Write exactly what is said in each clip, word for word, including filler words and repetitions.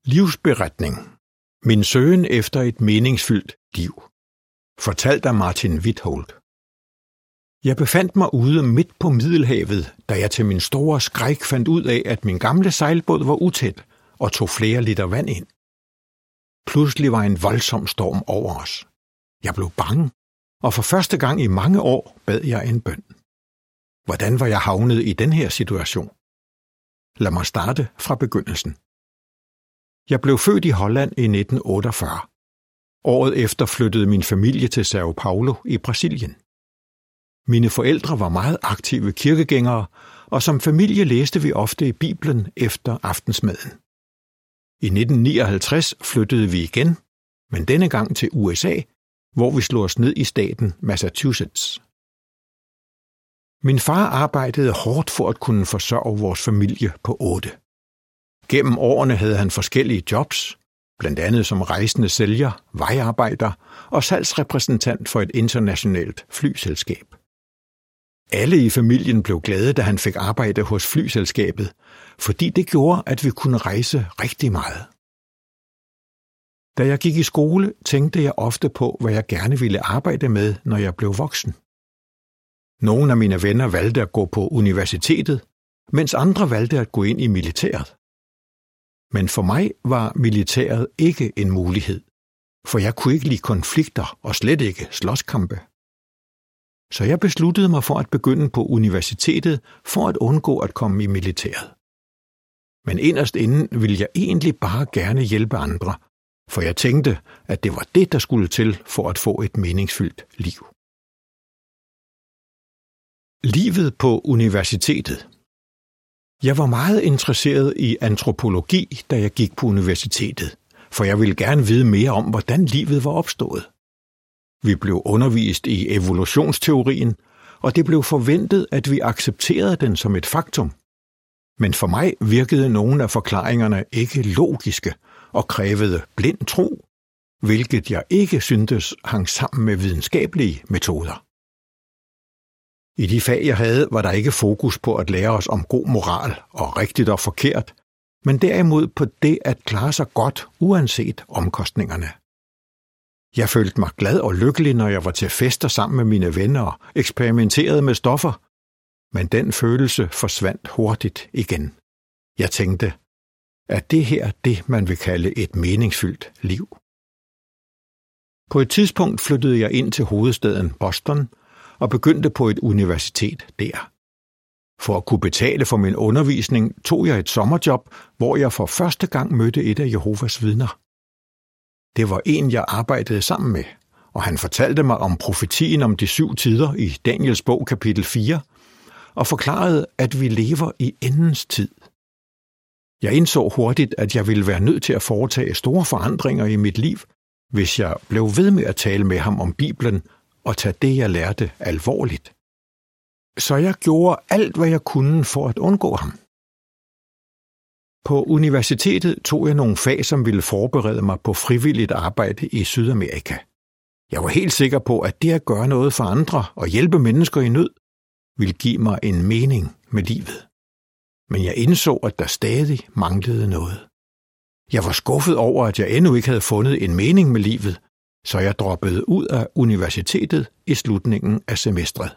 Livsberetning. Min søgen efter et meningsfyldt liv. Fortalt af Martin Wittholt. Jeg befandt mig ude midt på Middelhavet, da jeg til min store skræk fandt ud af, at min gamle sejlbåd var utæt og tog flere liter vand ind. Pludselig var en voldsom storm over os. Jeg blev bange, og for første gang i mange år bad jeg en bøn. Hvordan var jeg havnet i den her situation? Lad mig starte fra begyndelsen. Jeg blev født i Holland i nitten otteogfyrre. Året efter flyttede min familie til São Paulo i Brasilien. Mine forældre var meget aktive kirkegængere, og som familie læste vi ofte i Bibelen efter aftensmaden. I nitten nioghalvtreds flyttede vi igen, men denne gang til U S A, hvor vi slog os ned i staten Massachusetts. Min far arbejdede hårdt for at kunne forsørge vores familie på otte. Gennem årene havde han forskellige jobs, blandt andet som rejsende sælger, vejarbejder og salgsrepræsentant for et internationalt flyselskab. Alle i familien blev glade, da han fik arbejde hos flyselskabet, fordi det gjorde, at vi kunne rejse rigtig meget. Da jeg gik i skole, tænkte jeg ofte på, hvad jeg gerne ville arbejde med, når jeg blev voksen. Nogle af mine venner valgte at gå på universitetet, mens andre valgte at gå ind i militæret. Men for mig var militæret ikke en mulighed, for jeg kunne ikke lide konflikter og slet ikke slåskampe. Så jeg besluttede mig for at begynde på universitetet for at undgå at komme i militæret. Men inderst inden ville jeg egentlig bare gerne hjælpe andre, for jeg tænkte, at det var det, der skulle til for at få et meningsfyldt liv. Livet på universitetet. Jeg var meget interesseret i antropologi, da jeg gik på universitetet, for jeg ville gerne vide mere om, hvordan livet var opstået. Vi blev undervist i evolutionsteorien, og det blev forventet, at vi accepterede den som et faktum. Men for mig virkede nogle af forklaringerne ikke logiske og krævede blind tro, hvilket jeg ikke syntes hang sammen med videnskabelige metoder. I de fag, jeg havde, var der ikke fokus på at lære os om god moral og rigtigt og forkert, men derimod på det at klare sig godt uanset omkostningerne. Jeg følte mig glad og lykkelig, når jeg var til fester sammen med mine venner og eksperimenterede med stoffer, men den følelse forsvandt hurtigt igen. Jeg tænkte, at det her det, man vil kalde et meningsfyldt liv. På et tidspunkt flyttede jeg ind til hovedstaden Boston og begyndte på et universitet der. For at kunne betale for min undervisning tog jeg et sommerjob, hvor jeg for første gang mødte et af Jehovas vidner. Det var en, jeg arbejdede sammen med, og han fortalte mig om profetien om de syv tider i Daniels bog kapitel fire, og forklarede, at vi lever i endens tid. Jeg indså hurtigt, at jeg ville være nødt til at foretage store forandringer i mit liv, hvis jeg blev ved med at tale med ham om Bibelen og tage det, jeg lærte, alvorligt. Så jeg gjorde alt, hvad jeg kunne for at undgå ham. På universitetet tog jeg nogle fag, som ville forberede mig på frivilligt arbejde i Sydamerika. Jeg var helt sikker på, at det at gøre noget for andre og hjælpe mennesker i nød, ville give mig en mening med livet. Men jeg indså, at der stadig manglede noget. Jeg var skuffet over, at jeg endnu ikke havde fundet en mening med livet, så jeg droppede ud af universitetet i slutningen af semestret.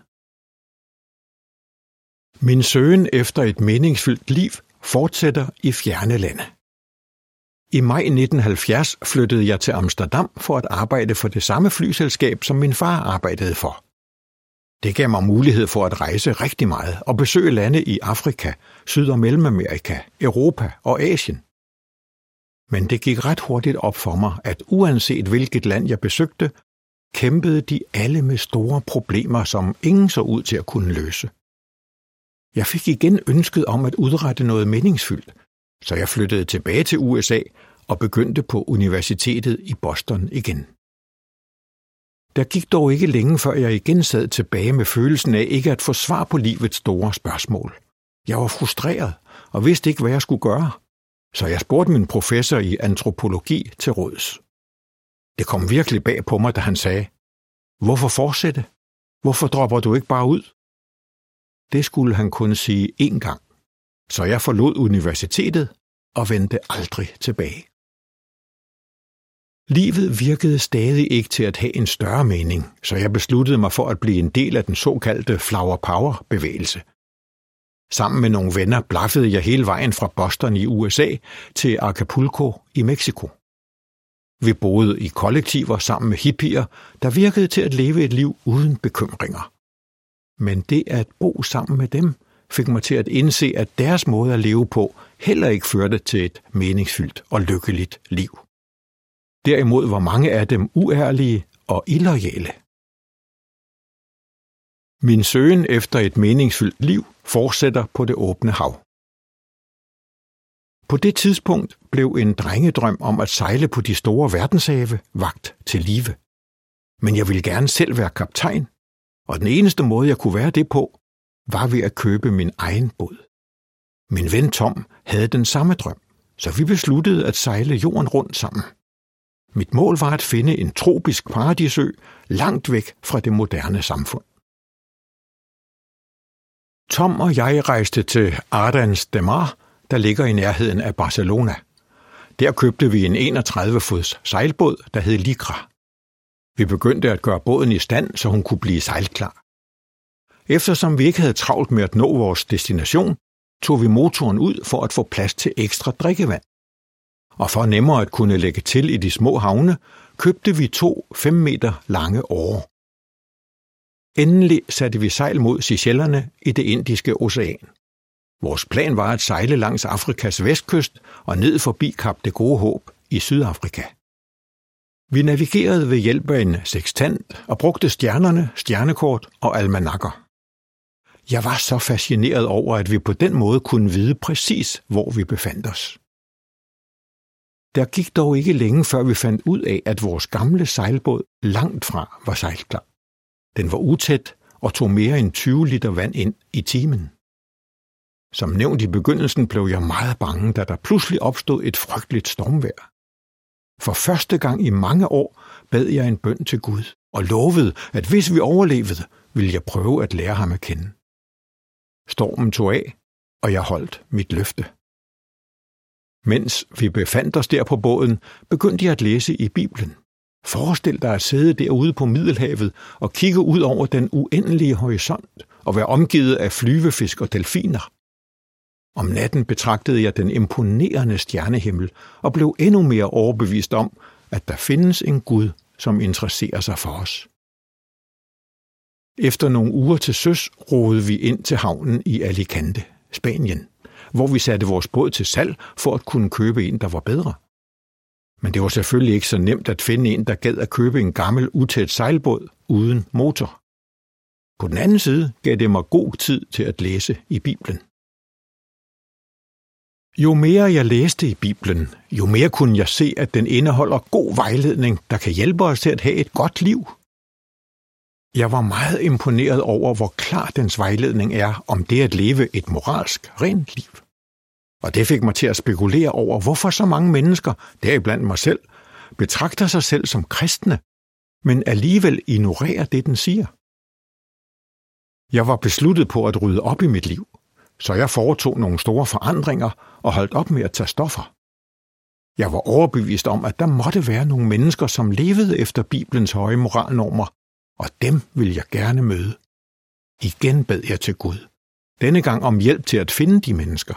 Min søgen efter et meningsfyldt liv fortsætter i fjerne lande. I maj nitten halvfjerds flyttede jeg til Amsterdam for at arbejde for det samme flyselskab, som min far arbejdede for. Det gav mig mulighed for at rejse rigtig meget og besøge lande i Afrika, Syd- og Mellemamerika, Europa og Asien. Men det gik ret hurtigt op for mig, at uanset hvilket land jeg besøgte, kæmpede de alle med store problemer, som ingen så ud til at kunne løse. Jeg fik igen ønsket om at udrette noget meningsfyldt, så jeg flyttede tilbage til U S A og begyndte på universitetet i Boston igen. Der gik dog ikke længe, før jeg igen sad tilbage med følelsen af ikke at få svar på livets store spørgsmål. Jeg var frustreret og vidste ikke, hvad jeg skulle gøre, så jeg spurgte min professor i antropologi til råds. Det kom virkelig bag på mig, da han sagde, "Hvorfor fortsætte? Hvorfor dropper du ikke bare ud?" Det skulle han kun sige én gang, så jeg forlod universitetet og vendte aldrig tilbage. Livet virkede stadig ikke til at have en større mening, så jeg besluttede mig for at blive en del af den såkaldte Flower Power-bevægelse. Sammen med nogle venner blaffede jeg hele vejen fra Boston i U S A til Acapulco i Mexico. Vi boede i kollektiver sammen med hippier, der virkede til at leve et liv uden bekymringer. Men det at bo sammen med dem fik mig til at indse, at deres måde at leve på heller ikke førte til et meningsfyldt og lykkeligt liv. Derimod var mange af dem uærlige og illoyale. Min søgen efter et meningsfyldt liv fortsætter på det åbne hav. På det tidspunkt blev en drengedrøm om at sejle på de store verdenshave vakt til live. Men jeg ville gerne selv være kaptajn, og den eneste måde, jeg kunne være det på, var ved at købe min egen båd. Min ven Tom havde den samme drøm, så vi besluttede at sejle jorden rundt sammen. Mit mål var at finde en tropisk paradisø langt væk fra det moderne samfund. Tom og jeg rejste til Ardens de Mar, der ligger i nærheden af Barcelona. Der købte vi en enogtredive fods sejlbåd, der hed Ligra. Vi begyndte at gøre båden i stand, så hun kunne blive sejlklar. Eftersom vi ikke havde travlt med at nå vores destination, tog vi motoren ud for at få plads til ekstra drikkevand. Og for nemmere at kunne lægge til i de små havne, købte vi to fem meter lange årer. Endelig satte vi sejl mod Seychellerne i det Indiske Ocean. Vores plan var at sejle langs Afrikas vestkyst og ned forbi Kap det Gode Håb i Sydafrika. Vi navigerede ved hjælp af en sextant og brugte stjernerne, stjernekort og almanakker. Jeg var så fascineret over, at vi på den måde kunne vide præcis, hvor vi befandt os. Der gik dog ikke længe, før vi fandt ud af, at vores gamle sejlbåd langt fra var sejlklar. Den var utæt og tog mere end tyve liter vand ind i timen. Som nævnt i begyndelsen blev jeg meget bange, da der pludselig opstod et frygteligt stormvejr. For første gang i mange år bad jeg en bøn til Gud og lovede, at hvis vi overlevede, ville jeg prøve at lære ham at kende. Stormen tog af, og jeg holdt mit løfte. Mens vi befandt os der på båden, begyndte jeg at læse i Bibelen. Forestil dig at sidde derude på Middelhavet og kigge ud over den uendelige horisont og være omgivet af flyvefisk og delfiner. Om natten betragtede jeg den imponerende stjernehimmel og blev endnu mere overbevist om, at der findes en Gud, som interesserer sig for os. Efter nogle uger til søs roede vi ind til havnen i Alicante, Spanien, hvor vi satte vores båd til salg for at kunne købe en, der var bedre. Men det var selvfølgelig ikke så nemt at finde en, der gad at købe en gammel, utæt sejlbåd uden motor. På den anden side gav det mig god tid til at læse i Bibelen. Jo mere jeg læste i Bibelen, jo mere kunne jeg se, at den indeholder god vejledning, der kan hjælpe os til at have et godt liv. Jeg var meget imponeret over, hvor klar dens vejledning er om det at leve et moralsk, rent liv. Og det fik mig til at spekulere over, hvorfor så mange mennesker, deriblandt mig selv, betragter sig selv som kristne, men alligevel ignorerer det, den siger. Jeg var besluttet på at rydde op i mit liv, så jeg foretog nogle store forandringer og holdt op med at tage stoffer. Jeg var overbevist om, at der måtte være nogle mennesker, som levede efter Bibelens høje moralnormer, og dem ville jeg gerne møde. Igen bad jeg til Gud, denne gang om hjælp til at finde de mennesker.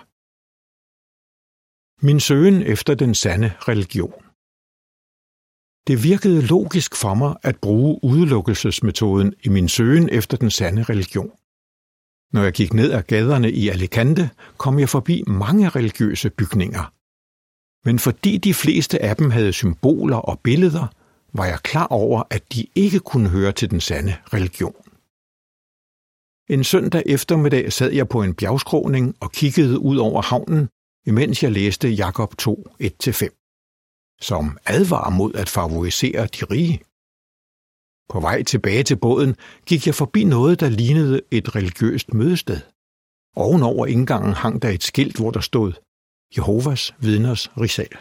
Min søgen efter den sande religion. Det virkede logisk for mig at bruge udelukkelsesmetoden i min søgen efter den sande religion. Når jeg gik ned ad gaderne i Alicante, kom jeg forbi mange religiøse bygninger. Men fordi de fleste af dem havde symboler og billeder, var jeg klar over, at de ikke kunne høre til den sande religion. En søndag eftermiddag sad jeg på en bjergskråning og kiggede ud over havnen, imens jeg læste Jakob to, et til fem, som advarer mod at favorisere de rige. På vej tilbage til båden gik jeg forbi noget, der lignede et religiøst mødested. Ovenover indgangen hang der et skilt, hvor der stod Jehovas vidners rigsal.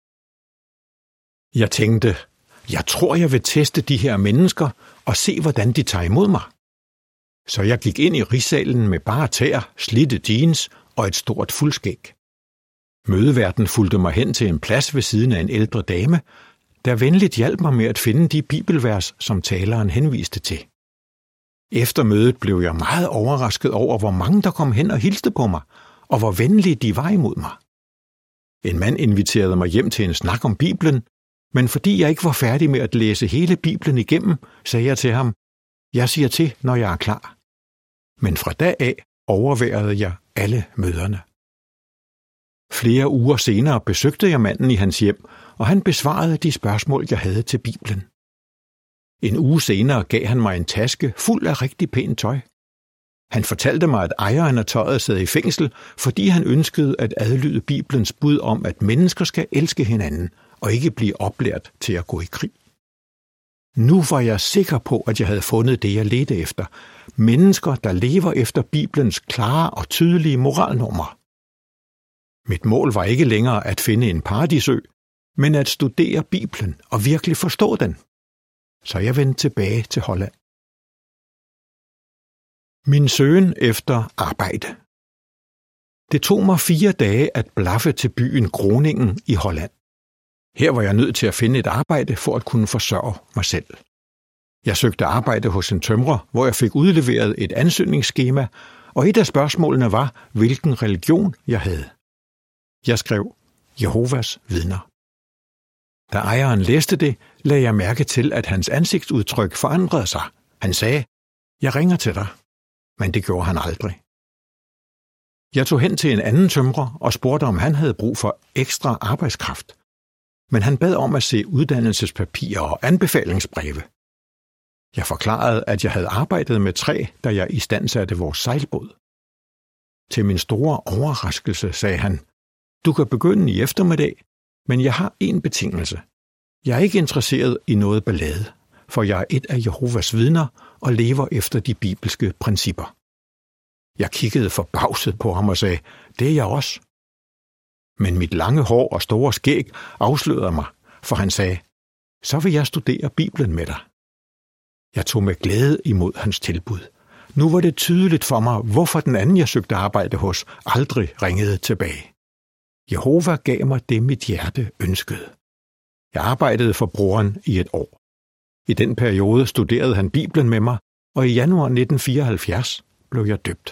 Jeg tænkte, jeg tror, jeg vil teste de her mennesker og se, hvordan de tager imod mig. Så jeg gik ind i rigsalen med bare tæer, slidte jeans og et stort fuldskæg. Mødeværten fulgte mig hen til en plads ved siden af en ældre dame, der venligt hjalp mig med at finde de bibelvers, som taleren henviste til. Efter mødet blev jeg meget overrasket over, hvor mange der kom hen og hilste på mig, og hvor venlige de var imod mig. En mand inviterede mig hjem til en snak om Bibelen, men fordi jeg ikke var færdig med at læse hele Bibelen igennem, sagde jeg til ham, jeg siger til, når jeg er klar. Men fra da af overværede jeg alle møderne. Flere uger senere besøgte jeg manden i hans hjem, og han besvarede de spørgsmål, jeg havde til Bibelen. En uge senere gav han mig en taske fuld af rigtig pænt tøj. Han fortalte mig, at ejeren af tøjet sad i fængsel, fordi han ønskede at adlyde Bibelens bud om, at mennesker skal elske hinanden og ikke blive oplært til at gå i krig. Nu var jeg sikker på, at jeg havde fundet det, jeg ledte efter. Mennesker, der lever efter Bibelens klare og tydelige moralnormer. Mit mål var ikke længere at finde en paradisø, men at studere Bibelen og virkelig forstå den. Så jeg vendte tilbage til Holland. Min søgen efter arbejde. Det tog mig fire dage at blaffe til byen Groningen i Holland. Her var jeg nødt til at finde et arbejde for at kunne forsørge mig selv. Jeg søgte arbejde hos en tømrer, hvor jeg fik udleveret et ansøgningsskema, og et af spørgsmålene var, hvilken religion jeg havde. Jeg skrev Jehovas vidner. Da ejeren læste det, lagde jeg mærke til, at hans ansigtsudtryk forandrede sig. Han sagde, jeg ringer til dig. Men det gjorde han aldrig. Jeg tog hen til en anden tømrer og spurgte, om han havde brug for ekstra arbejdskraft. Men han bad om at se uddannelsespapirer og anbefalingsbreve. Jeg forklarede, at jeg havde arbejdet med træ, da jeg istandsatte vores sejlbåd. Til min store overraskelse sagde han, du kan begynde i eftermiddag, men jeg har en betingelse. Jeg er ikke interesseret i noget ballade, for jeg er et af Jehovas vidner og lever efter de bibelske principper. Jeg kiggede forbavset på ham og sagde, det er jeg også. Men mit lange hår og store skæg afslørede mig, for han sagde, så vil jeg studere Bibelen med dig. Jeg tog med glæde imod hans tilbud. Nu var det tydeligt for mig, hvorfor den anden, jeg søgte arbejde hos, aldrig ringede tilbage. Jehova gav mig det, mit hjerte ønskede. Jeg arbejdede for broren i et år. I den periode studerede han Bibelen med mig, og i januar nitten fireoghalvfjerds blev jeg døbt.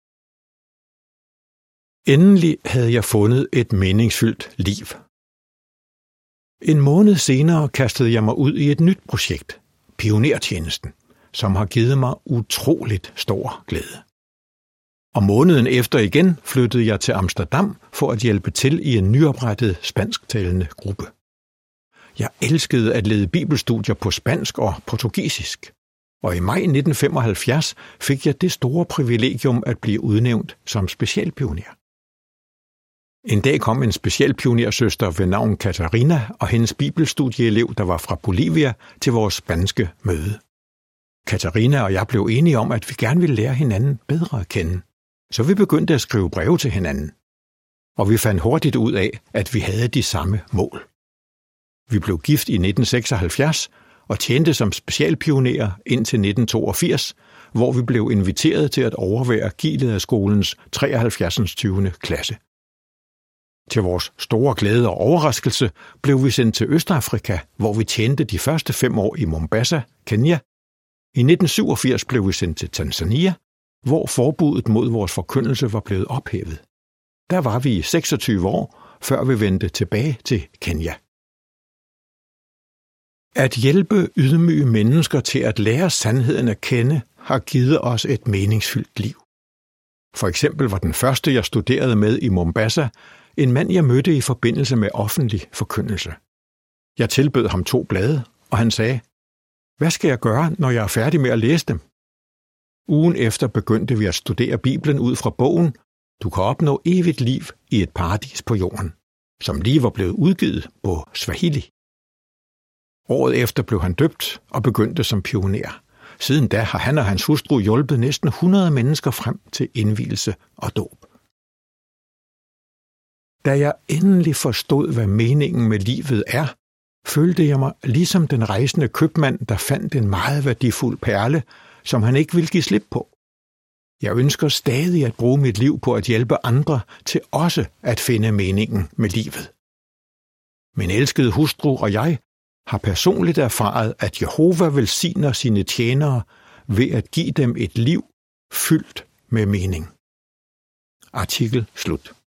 Endelig havde jeg fundet et meningsfyldt liv. En måned senere kastede jeg mig ud i et nyt projekt, Pionertjenesten, som har givet mig utroligt stor glæde. Og måneden efter igen flyttede jeg til Amsterdam for at hjælpe til i en nyoprettet spansktalende gruppe. Jeg elskede at lede bibelstudier på spansk og portugisisk, og i maj nitten femoghalvfjerds fik jeg det store privilegium at blive udnævnt som specialpioner. En dag kom en specialpionersøster ved navn Katarina og hendes bibelstudieelev, der var fra Bolivia, til vores spanske møde. Katarina og jeg blev enige om, at vi gerne ville lære hinanden bedre at kende, så vi begyndte at skrive breve til hinanden. Og vi fandt hurtigt ud af, at vi havde de samme mål. Vi blev gift i nitten seksoghalvfjerds og tjente som specialpionerer indtil nitten toogfirs, hvor vi blev inviteret til at overvære gildet af skolens treoghalvfjerds tyvende klasse. Til vores store glæde og overraskelse blev vi sendt til Østafrika, hvor vi tjente de første fem år i Mombasa, Kenya. I nitten syvogfirs blev vi sendt til Tanzania, hvor forbuddet mod vores forkyndelse var blevet ophævet. Der var vi i seksogtyve år, før vi vendte tilbage til Kenya. At hjælpe ydmyge mennesker til at lære sandheden at kende, har givet os et meningsfyldt liv. For eksempel var den første, jeg studerede med i Mombasa, en mand, jeg mødte i forbindelse med offentlig forkyndelse. Jeg tilbød ham to blade, og han sagde, hvad skal jeg gøre, når jeg er færdig med at læse dem? Ugen efter begyndte vi at studere Bibelen ud fra bogen, Du kan opnå evigt liv i et paradis på jorden, som lige var blevet udgivet på Swahili. Året efter blev han døbt og begyndte som pioner. Siden da har han og hans hustru hjulpet næsten hundrede mennesker frem til indvielse og dåb. Da jeg endelig forstod, hvad meningen med livet er, følte jeg mig ligesom den rejsende købmand, der fandt en meget værdifuld perle, som han ikke ville give slip på. Jeg ønsker stadig at bruge mit liv på at hjælpe andre til også at finde meningen med livet. Min elskede hustru og jeg har personligt erfaret, at Jehova velsigner sine tjenere ved at give dem et liv fyldt med mening. Artikel slut.